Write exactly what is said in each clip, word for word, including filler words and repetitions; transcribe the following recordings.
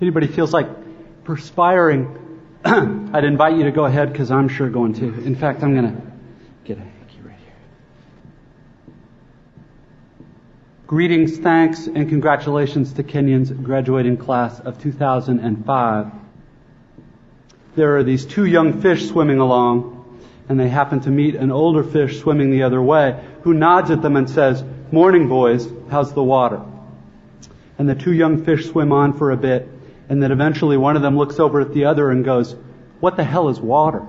Anybody feels like perspiring, I'd invite you to go ahead because I'm sure going to. In fact, I'm going to get a hanky right here. Greetings, thanks, and congratulations to Kenyon's graduating class of two thousand five. There are these two young fish swimming along, and they happen to meet an older fish swimming the other way, who nods at them and says, "Morning, boys, how's the water?" And the two young fish swim on for a bit, and then eventually one of them looks over at the other and goes, "What the hell is water?"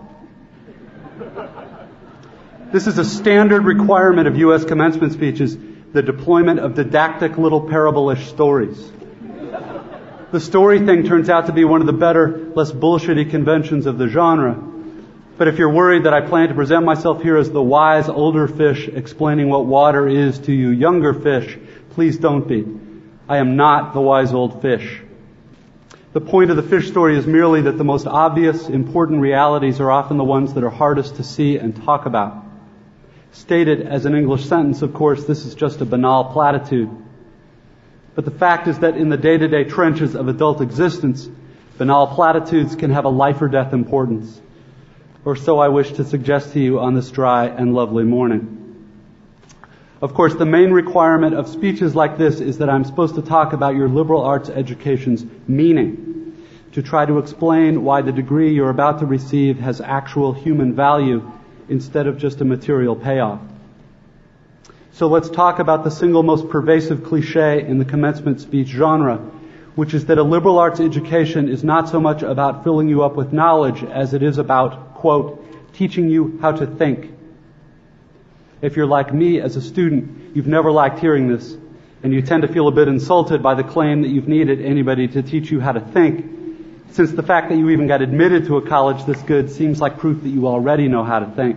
This is a standard requirement of U S commencement speeches, the deployment of didactic little parable-ish stories. The story thing turns out to be one of the better, less bullshitty conventions of the genre. But if you're worried that I plan to present myself here as the wise older fish explaining what water is to you younger fish, please don't be. I am not the wise old fish. The point of the fish story is merely that the most obvious, important realities are often the ones that are hardest to see and talk about. Stated as an English sentence, of course, this is just a banal platitude. But the fact is that in the day-to-day trenches of adult existence, banal platitudes can have a life or death importance. Or so I wish to suggest to you on this dry and lovely morning. Of course, the main requirement of speeches like this is that I'm supposed to talk about your liberal arts education's meaning, to try to explain why the degree you're about to receive has actual human value instead of just a material payoff. So let's talk about the single most pervasive cliche in the commencement speech genre, which is that a liberal arts education is not so much about filling you up with knowledge as it is about, quote, teaching you how to think. If you're like me as a student, you've never liked hearing this, and you tend to feel a bit insulted by the claim that you've needed anybody to teach you how to think, since the fact that you even got admitted to a college this good seems like proof that you already know how to think.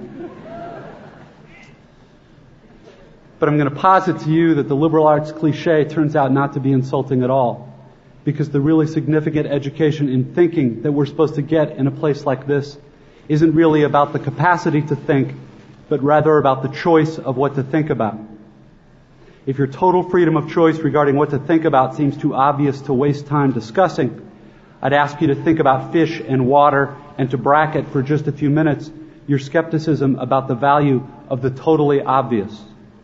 But I'm going to posit to you that the liberal arts cliche turns out not to be insulting at all, because the really significant education in thinking that we're supposed to get in a place like this isn't really about the capacity to think, but rather about the choice of what to think about. If your total freedom of choice regarding what to think about seems too obvious to waste time discussing, I'd ask you to think about fish and water and to bracket for just a few minutes your skepticism about the value of the totally obvious.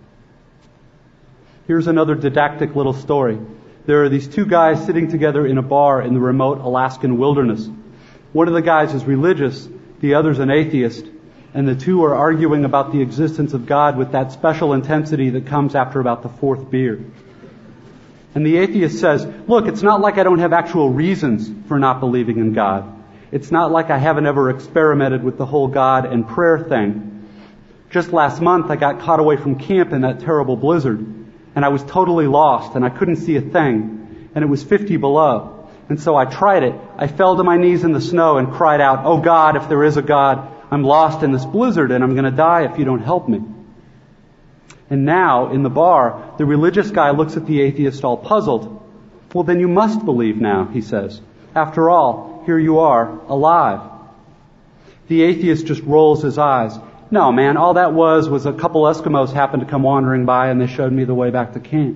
Here's another didactic little story. There are these two guys sitting together in a bar in the remote Alaskan wilderness. One of the guys is religious, the other's an atheist, and the two are arguing about the existence of God with that special intensity that comes after about the fourth beer. And the atheist says, "Look, it's not like I don't have actual reasons for not believing in God. It's not like I haven't ever experimented with the whole God and prayer thing. Just last month I got caught away from camp in that terrible blizzard, and I was totally lost, and I couldn't see a thing, and it was fifty below. And so I tried it. I fell to my knees in the snow and cried out, 'Oh God, if there is a God, I'm lost in this blizzard and I'm going to die if you don't help me.' And now, in the bar, the religious guy looks at the atheist all puzzled. 'Well, then you must believe now,' he says. 'After all, here you are, alive.' The atheist just rolls his eyes. 'No, man, all that was was a couple Eskimos happened to come wandering by and they showed me the way back to camp.'"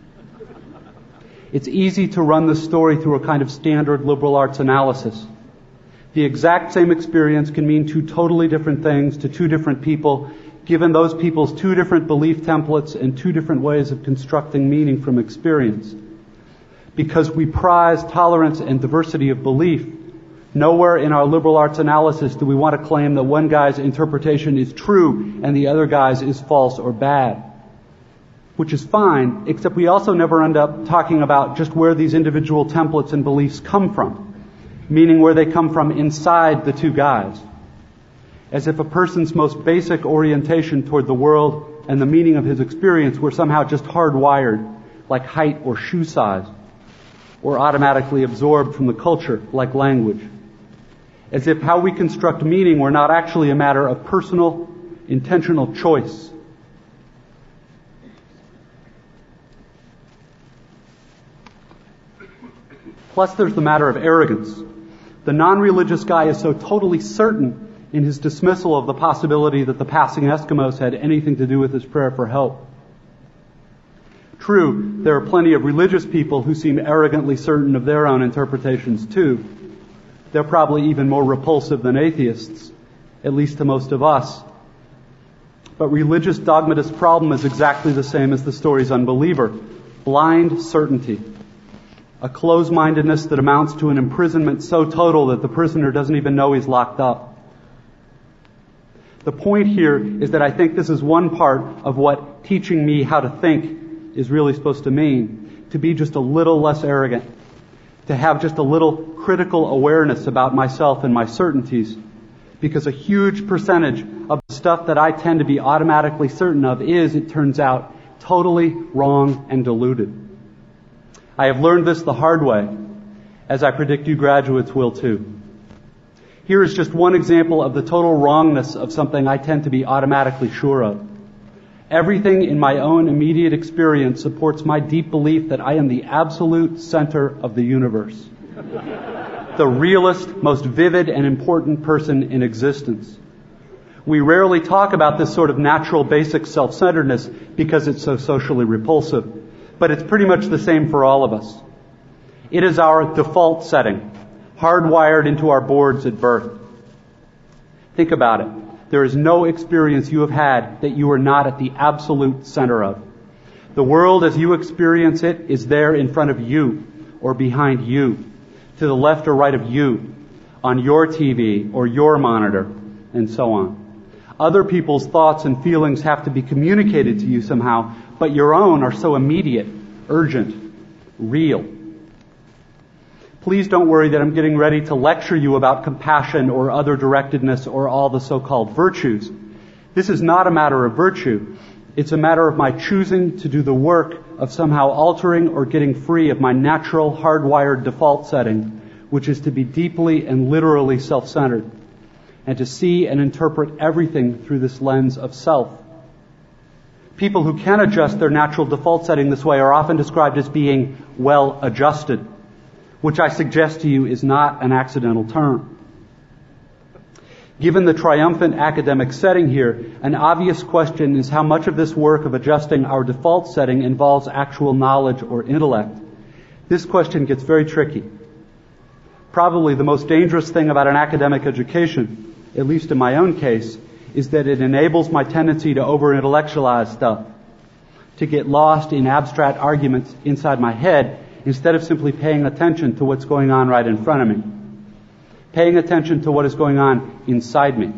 It's easy to run this story through a kind of standard liberal arts analysis. The exact same experience can mean two totally different things to two different people, given those people's two different belief templates and two different ways of constructing meaning from experience. Because we prize tolerance and diversity of belief, nowhere in our liberal arts analysis do we want to claim that one guy's interpretation is true and the other guy's is false or bad. Which is fine, except we also never end up talking about just where these individual templates and beliefs come from. Meaning where they come from inside the two guys. As if a person's most basic orientation toward the world and the meaning of his experience were somehow just hardwired, like height or shoe size, or automatically absorbed from the culture, like language. As if how we construct meaning were not actually a matter of personal, intentional choice. Plus there's the matter of arrogance. The non-religious guy is so totally certain in his dismissal of the possibility that the passing Eskimos had anything to do with his prayer for help. True, there are plenty of religious people who seem arrogantly certain of their own interpretations too. They're probably even more repulsive than atheists, at least to most of us. But religious dogmatist's problem is exactly the same as the story's unbeliever. Blind certainty. A closed-mindedness that amounts to an imprisonment so total that the prisoner doesn't even know he's locked up. The point here is that I think this is one part of what teaching me how to think is really supposed to mean. To be just a little less arrogant. To have just a little critical awareness about myself and my certainties. Because a huge percentage of the stuff that I tend to be automatically certain of is, it turns out, totally wrong and deluded. I have learned this the hard way, as I predict you graduates will too. Here is just one example of the total wrongness of something I tend to be automatically sure of. Everything in my own immediate experience supports my deep belief that I am the absolute center of the universe. The realest, most vivid and important person in existence. We rarely talk about this sort of natural basic self-centeredness because it's so socially repulsive. But it's pretty much the same for all of us. It is our default setting, hardwired into our boards at birth. Think about it. There is no experience you have had that you are not at the absolute center of. The world as you experience it is there in front of you or behind you, to the left or right of you, on your T V or your monitor, and so on. Other people's thoughts and feelings have to be communicated to you somehow, but your own are so immediate, urgent, real. Please don't worry that I'm getting ready to lecture you about compassion or other directedness or all the so-called virtues. This is not a matter of virtue. It's a matter of my choosing to do the work of somehow altering or getting free of my natural, hardwired default setting, which is to be deeply and literally self-centered, and to see and interpret everything through this lens of self. People who can adjust their natural default setting this way are often described as being well adjusted, which I suggest to you is not an accidental term. Given the triumphant academic setting here, an obvious question is how much of this work of adjusting our default setting involves actual knowledge or intellect. This question gets very tricky. Probably the most dangerous thing about an academic education, at least in my own case, is that it enables my tendency to over-intellectualize stuff, to get lost in abstract arguments inside my head instead of simply paying attention to what's going on right in front of me. Paying attention to what is going on inside me.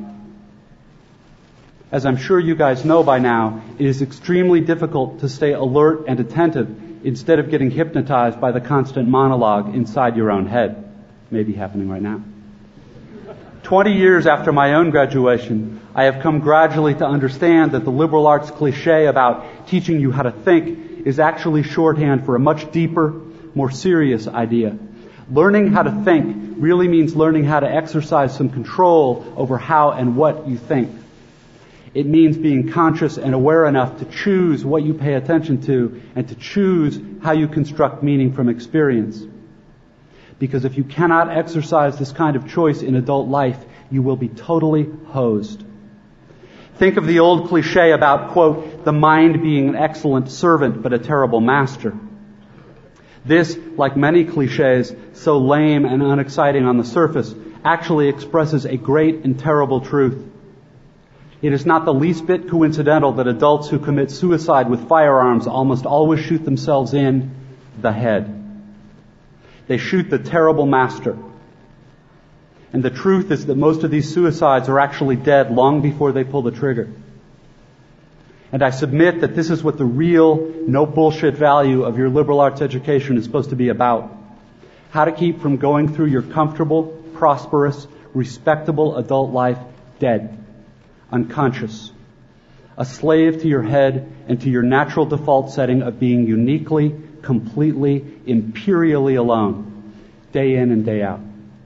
As I'm sure you guys know by now, it is extremely difficult to stay alert and attentive instead of getting hypnotized by the constant monologue inside your own head. Maybe happening right now. Twenty years after my own graduation, I have come gradually to understand that the liberal arts cliche about teaching you how to think is actually shorthand for a much deeper, more serious idea. Learning how to think really means learning how to exercise some control over how and what you think. It means being conscious and aware enough to choose what you pay attention to and to choose how you construct meaning from experience. Because if you cannot exercise this kind of choice in adult life, you will be totally hosed. Think of the old cliche about, quote, the mind being an excellent servant but a terrible master. This, like many cliches, so lame and unexciting on the surface, actually expresses a great and terrible truth. It is not the least bit coincidental that adults who commit suicide with firearms almost always shoot themselves in the head. They shoot the terrible master. And the truth is that most of these suicides are actually dead long before they pull the trigger. And I submit that this is what the real, no bullshit value of your liberal arts education is supposed to be about. How to keep from going through your comfortable, prosperous, respectable adult life dead, unconscious, a slave to your head and to your natural default setting of being uniquely, completely, imperially alone, day in and day out.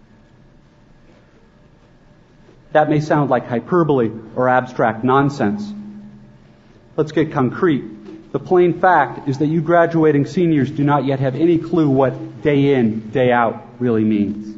That may sound like hyperbole or abstract nonsense. Let's get concrete. The plain fact is that you graduating seniors do not yet have any clue what day in, day out really means.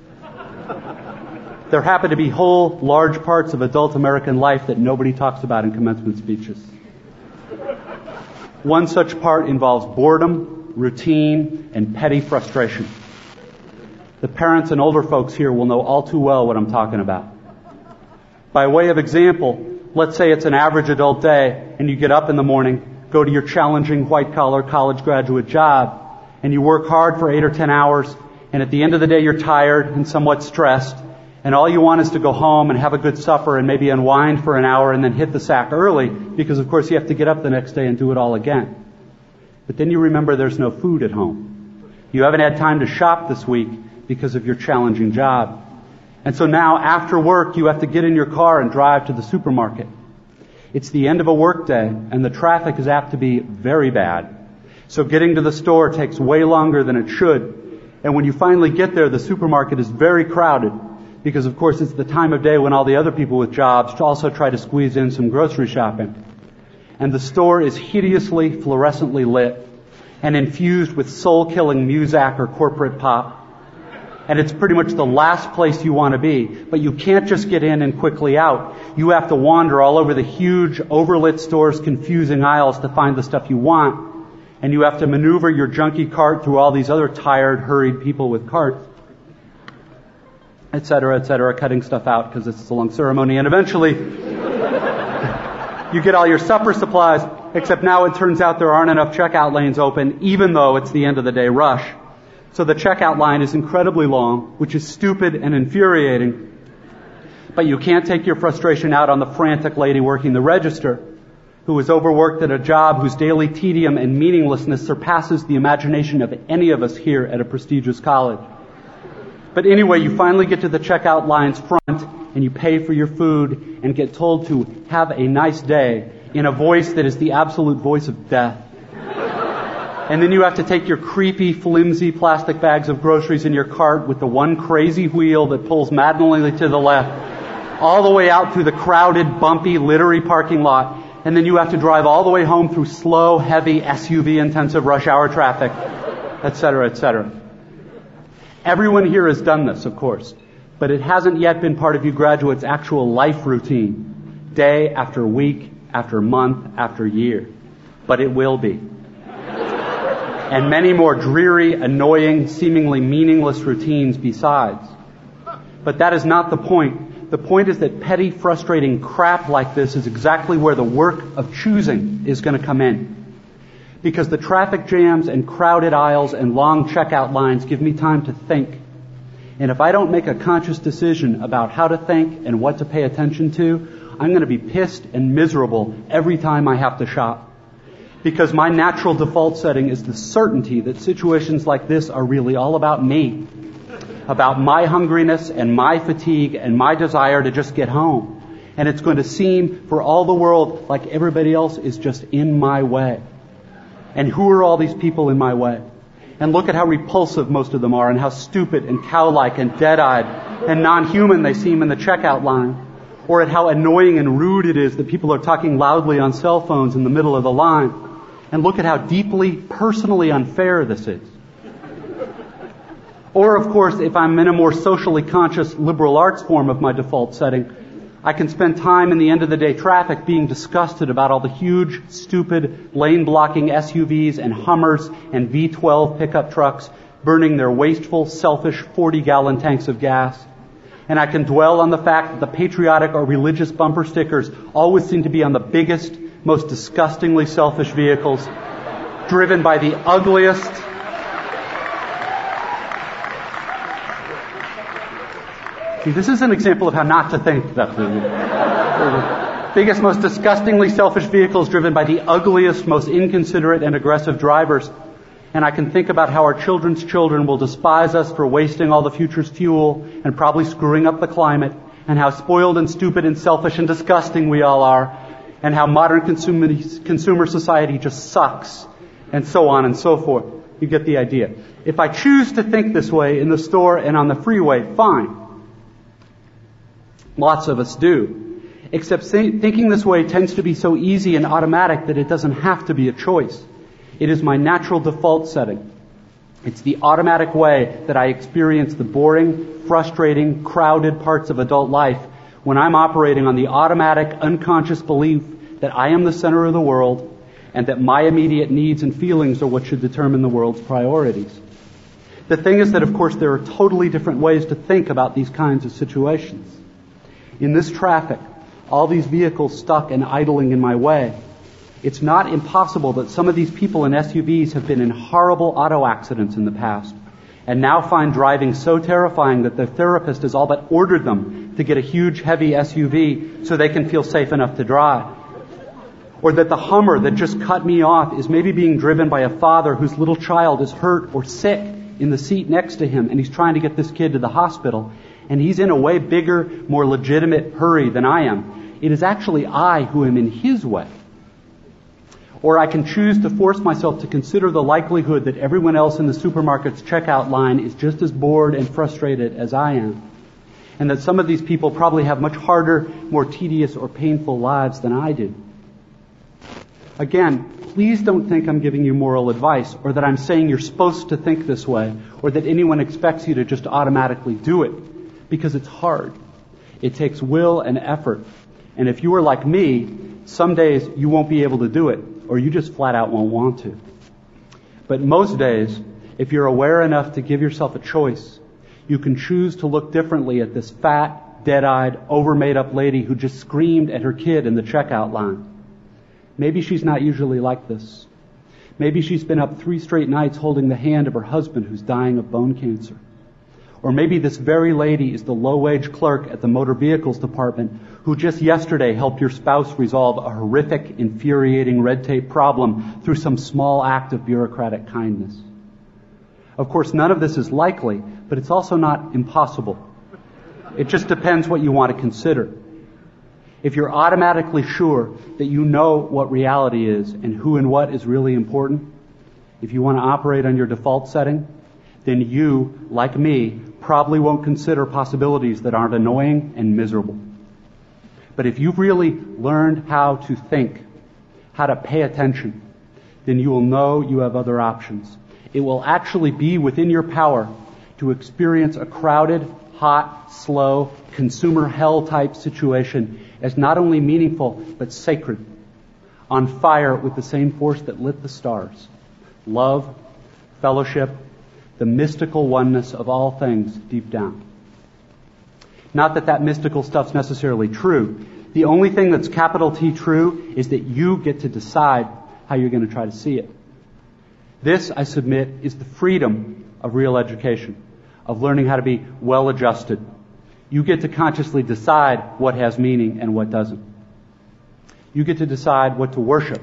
There happen to be whole, large parts of adult American life that nobody talks about in commencement speeches. One such part involves boredom, routine, and petty frustration. The parents and older folks here will know all too well what I'm talking about. By way of example, let's say it's an average adult day and you get up in the morning, go to your challenging white-collar college graduate job, and you work hard for eight or ten hours, and at the end of the day you're tired and somewhat stressed, and all you want is to go home and have a good supper and maybe unwind for an hour and then hit the sack early, because of course you have to get up the next day and do it all again. But then you remember there's no food at home. You haven't had time to shop this week because of your challenging job. And so now, after work, you have to get in your car and drive to the supermarket. It's the end of a work day, and the traffic is apt to be very bad. So getting to the store takes way longer than it should. And when you finally get there, the supermarket is very crowded, because of course it's the time of day when all the other people with jobs also try to squeeze in some grocery shopping. And the store is hideously fluorescently lit and infused with soul-killing Muzak or corporate pop. And it's pretty much the last place you want to be. But you can't just get in and quickly out. You have to wander all over the huge, overlit store's confusing aisles to find the stuff you want. And you have to maneuver your junky cart through all these other tired, hurried people with carts, et cetera, et cetera, cutting stuff out because it's a long ceremony. And eventually, you get all your supper supplies, except now it turns out there aren't enough checkout lanes open, even though it's the end of the day rush. So the checkout line is incredibly long, which is stupid and infuriating. But you can't take your frustration out on the frantic lady working the register, who is overworked at a job whose daily tedium and meaninglessness surpasses the imagination of any of us here at a prestigious college. But anyway, you finally get to the checkout line's front, and you pay for your food and get told to have a nice day in a voice that is the absolute voice of death. And then you have to take your creepy, flimsy plastic bags of groceries in your cart with the one crazy wheel that pulls maddeningly to the left, all the way out through the crowded, bumpy, littery parking lot. And then you have to drive all the way home through slow, heavy, S U V-intensive rush hour traffic, et cetera, et cetera. Everyone here has done this, of course, but it hasn't yet been part of you graduates' actual life routine, day after week, after month, after year. But it will be. And many more dreary, annoying, seemingly meaningless routines besides. But that is not the point. The point is that petty, frustrating crap like this is exactly where the work of choosing is going to come in. Because the traffic jams and crowded aisles and long checkout lines give me time to think. And if I don't make a conscious decision about how to think and what to pay attention to, I'm going to be pissed and miserable every time I have to shop. Because my natural default setting is the certainty that situations like this are really all about me. About my hungriness and my fatigue and my desire to just get home. And it's going to seem for all the world like everybody else is just in my way. And who are all these people in my way? And look at how repulsive most of them are, and how stupid and cow-like and dead-eyed and non-human they seem in the checkout line. Or at how annoying and rude it is that people are talking loudly on cell phones in the middle of the line. And look at how deeply, personally unfair this is. Or, of course, if I'm in a more socially conscious liberal arts form of my default setting, I can spend time in the end-of-the-day traffic being disgusted about all the huge, stupid, lane-blocking S U Vs and Hummers and V twelve pickup trucks burning their wasteful, selfish forty-gallon tanks of gas. And I can dwell on the fact that the patriotic or religious bumper stickers always seem to be on the biggest, most disgustingly selfish vehicles, driven by the ugliest, See, this is an example of how not to think. That's the biggest, most disgustingly selfish vehicles driven by the ugliest, most inconsiderate and aggressive drivers. And I can think about how our children's children will despise us for wasting all the future's fuel and probably screwing up the climate, and how spoiled and stupid and selfish and disgusting we all are, and how modern consumer, consumer society just sucks, and so on and so forth. You get the idea. If I choose to think this way in the store and on the freeway, fine. Lots of us do. Except thinking this way tends to be so easy and automatic that it doesn't have to be a choice. It is my natural default setting. It's the automatic way that I experience the boring, frustrating, crowded parts of adult life when I'm operating on the automatic, unconscious belief that I am the center of the world, and that my immediate needs and feelings are what should determine the world's priorities. The thing is that, of course, there are totally different ways to think about these kinds of situations. In this traffic, all these vehicles stuck and idling in my way, it's not impossible that some of these people in S U Vs have been in horrible auto accidents in the past and now find driving so terrifying that their therapist has all but ordered them to get a huge, heavy S U V so they can feel safe enough to drive. Or that the Hummer that just cut me off is maybe being driven by a father whose little child is hurt or sick in the seat next to him, and he's trying to get this kid to the hospital, and he's in a way bigger, more legitimate hurry than I am. It is actually I who am in his way. Or I can choose to force myself to consider the likelihood that everyone else in the supermarket's checkout line is just as bored and frustrated as I am, and that some of these people probably have much harder, more tedious or painful lives than I do. Again, please don't think I'm giving you moral advice, or that I'm saying you're supposed to think this way, or that anyone expects you to just automatically do it, because it's hard. It takes will and effort. And if you are like me, some days you won't be able to do it, or you just flat out won't want to. But most days, if you're aware enough to give yourself a choice, you can choose to look differently at this fat, dead-eyed, over-made-up lady who just screamed at her kid in the checkout line. Maybe she's not usually like this. Maybe she's been up three straight nights holding the hand of her husband who's dying of bone cancer. Or maybe this very lady is the low-wage clerk at the motor vehicles department who just yesterday helped your spouse resolve a horrific, infuriating red tape problem through some small act of bureaucratic kindness. Of course, none of this is likely, but it's also not impossible. It just depends what you want to consider. If you're automatically sure that you know what reality is and who and what is really important, if you want to operate on your default setting, then you, like me, probably won't consider possibilities that aren't annoying and miserable. But if you've really learned how to think, how to pay attention, then you will know you have other options. It will actually be within your power to experience a crowded, hot, slow, consumer hell type situation as not only meaningful, but sacred, on fire with the same force that lit the stars. Love, fellowship, the mystical oneness of all things deep down. Not that that mystical stuff's necessarily true. The only thing that's capital T true is that you get to decide how you're going to try to see it. This, I submit, is the freedom of real education, of learning how to be well-adjusted. You get to consciously decide what has meaning and what doesn't. You get to decide what to worship.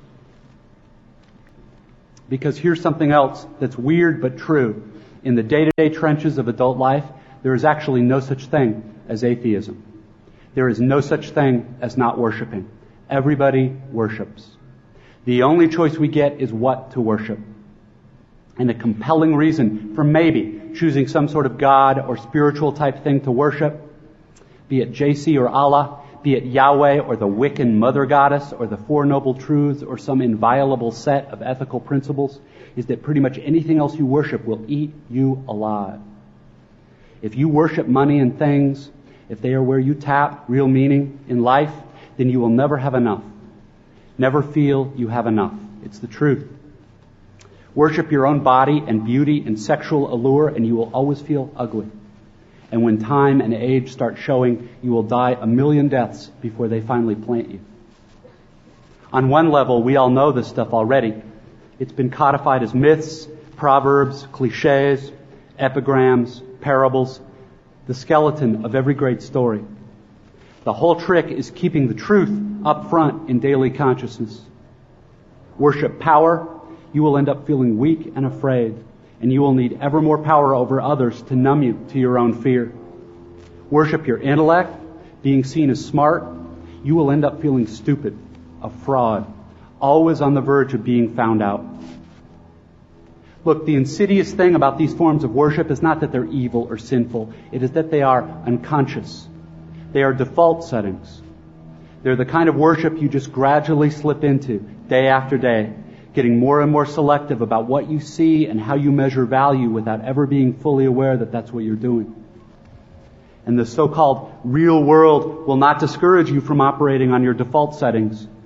Because here's something else that's weird but true. In the day-to-day trenches of adult life, there is actually no such thing as atheism. There is no such thing as not worshiping. Everybody worships. The only choice we get is what to worship. And a compelling reason for maybe choosing some sort of God or spiritual type thing to worship, be it J C or Allah, be it Yahweh or the Wiccan Mother Goddess or the Four Noble Truths or some inviolable set of ethical principles, is that pretty much anything else you worship will eat you alive. If you worship money and things, if they are where you tap real meaning in life, then you will never have enough. Never feel you have enough. It's the truth. Worship your own body and beauty and sexual allure, and you will always feel ugly. And when time and age start showing, you will die a million deaths before they finally plant you. On one level, we all know this stuff already. It's been codified as myths, proverbs, cliches, epigrams, parables, the skeleton of every great story. The whole trick is keeping the truth up front in daily consciousness. Worship power, you will end up feeling weak and afraid, and you will need ever more power over others to numb you to your own fear. Worship your intellect, being seen as smart, you will end up feeling stupid, a fraud, always on the verge of being found out. Look, the insidious thing about these forms of worship is not that they're evil or sinful. It is that they are unconscious. They are default settings. They're the kind of worship you just gradually slip into day after day, getting more and more selective about what you see and how you measure value without ever being fully aware that that's what you're doing. And the so-called real world will not discourage you from operating on your default settings.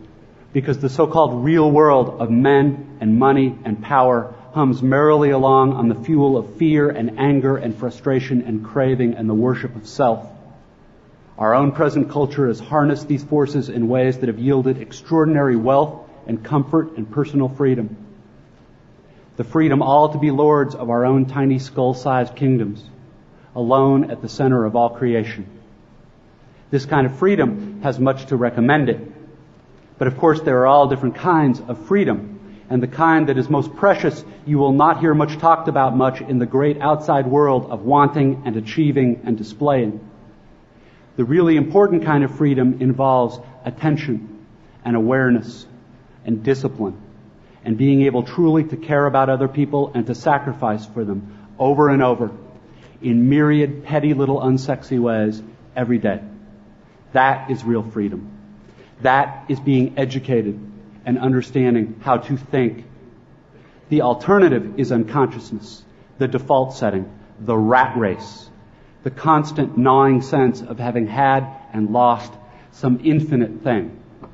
because the so-called real world of men and money and power hums merrily along on the fuel of fear and anger and frustration and craving and the worship of self. Our own present culture has harnessed these forces in ways that have yielded extraordinary wealth and comfort and personal freedom. The freedom all to be lords of our own tiny skull-sized kingdoms, alone at the center of all creation. This kind of freedom has much to recommend it. But of course there are all different kinds of freedom. And the kind that is most precious you will not hear much talked about much in the great outside world of wanting and achieving and displaying. The really important kind of freedom involves attention and awareness and discipline and being able truly to care about other people and to sacrifice for them over and over in myriad petty little unsexy ways every day. That is real freedom. That is being educated and understanding how to think. The alternative is unconsciousness, the default setting, the rat race, the constant gnawing sense of having had and lost some infinite thing.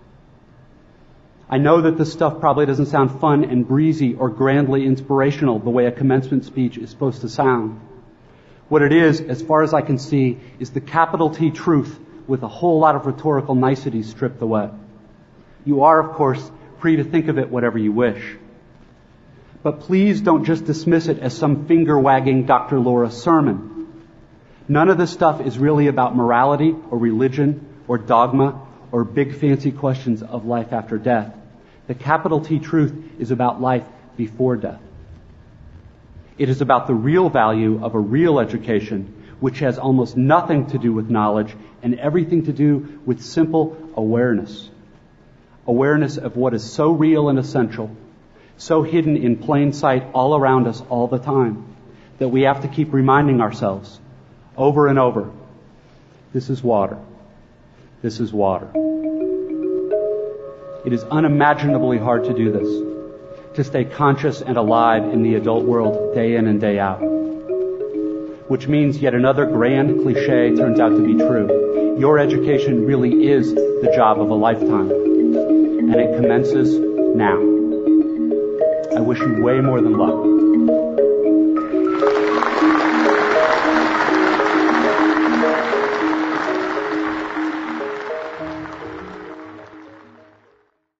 I know that this stuff probably doesn't sound fun and breezy or grandly inspirational the way a commencement speech is supposed to sound. What it is, as far as I can see, is the capital T truth with a whole lot of rhetorical niceties stripped away. You are, of course, free to think of it whatever you wish. But please don't just dismiss it as some finger-wagging Doctor Laura sermon. None of this stuff is really about morality or religion or dogma or big fancy questions of life after death. The capital T truth is about life before death. It is about the real value of a real education, which has almost nothing to do with knowledge and everything to do with simple awareness. Awareness of what is so real and essential, so hidden in plain sight all around us all the time, that we have to keep reminding ourselves over and over, this is water. This is water. It is unimaginably hard to do this, to stay conscious and alive in the adult world day in and day out. Which means yet another grand cliche turns out to be true. Your education really is the job of a lifetime. And it commences now. I wish you way more than luck.